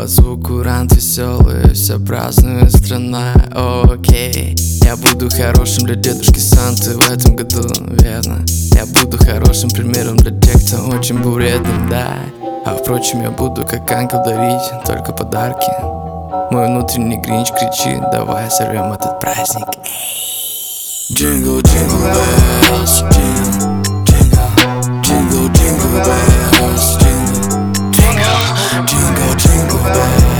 под звук курант веселый, все празднует страна, окей. Я буду хорошим для дедушки Санты в этом году, верно. Я буду хорошим примером для тех, кто очень был вредным, да. А впрочем, я буду как ангел дарить только подарки. Мой внутренний гринч кричит: давай сорвем этот праздник. Jingle, jingle bells, jingle, jingle, jingle, jingle bells, jingle, jingle, jingle, jingle bells.